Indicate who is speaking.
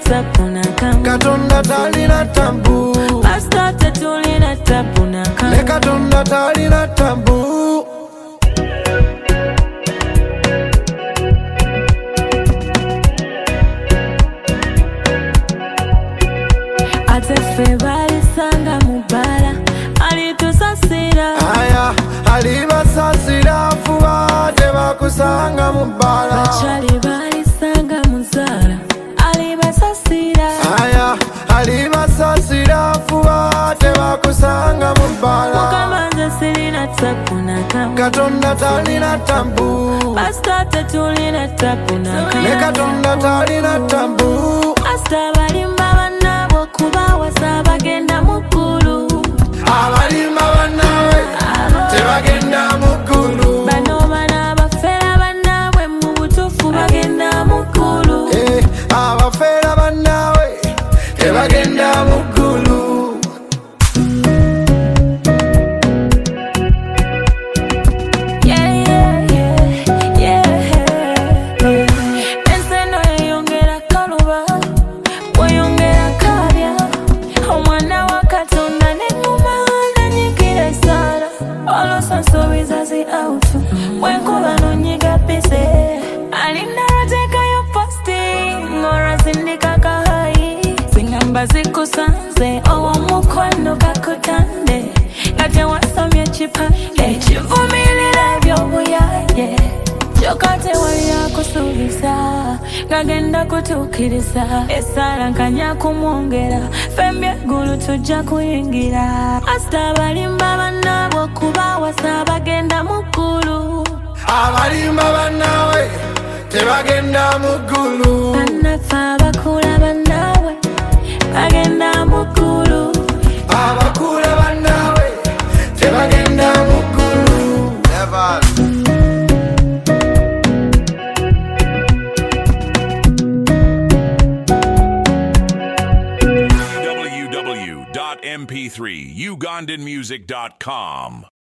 Speaker 1: tapu nakamu
Speaker 2: Katonda talina tambu
Speaker 1: Pastor tetulina tapu nakamu
Speaker 2: Ne Katonda talina tambu
Speaker 1: Ate ffe balisanga mubala alitusasira
Speaker 2: Aya, alibasasira fuba tebakusanga mubala
Speaker 1: Bachali balisanga muzala alibasasira
Speaker 2: Aya, alibasasira fuba tebakusanga mubala
Speaker 1: Mukama nze sirina tapu nakamu
Speaker 2: Katonda talina tambu
Speaker 1: Pastor tetulina tapu nakamu
Speaker 2: Ne Katonda talina tambu
Speaker 1: Pastor balimba bannabo kuba wasa bagenda mukulu
Speaker 2: Abalimba bannawe tebagenda mukulu
Speaker 1: Bano bana bafera bannabwe mu butuufu bagenda mukulu
Speaker 2: Abafera bannawe tebagenda mukulu
Speaker 1: Enseno eyongera kaluba weyongera kalya omwana wa Katonda n'eŋŋuma nanyigira esaala olusansuubiza zi autu bwenkuba nonyiga pise alinda lwateekayo posti ng'olwazindika kahayi zingamba zikusanze ow'omukwano kakutande nga tewasomye ekipande ekivumirira ebyobuyaye kyokka tewalira kusuubiza ngagenda kutuukiriza esalankanya kumwongera fembi eggulu tujja kuyingira Pastor balimba bannabo okuba wasa bagenda muggulu
Speaker 2: Abalimba bannawe tebagenda muggulu
Speaker 1: bannaffe abakula bannaabwe bagenda muggulu
Speaker 2: Abakula bannawe tebagenda muggulu Never
Speaker 3: www.mp3ugandanmusic.com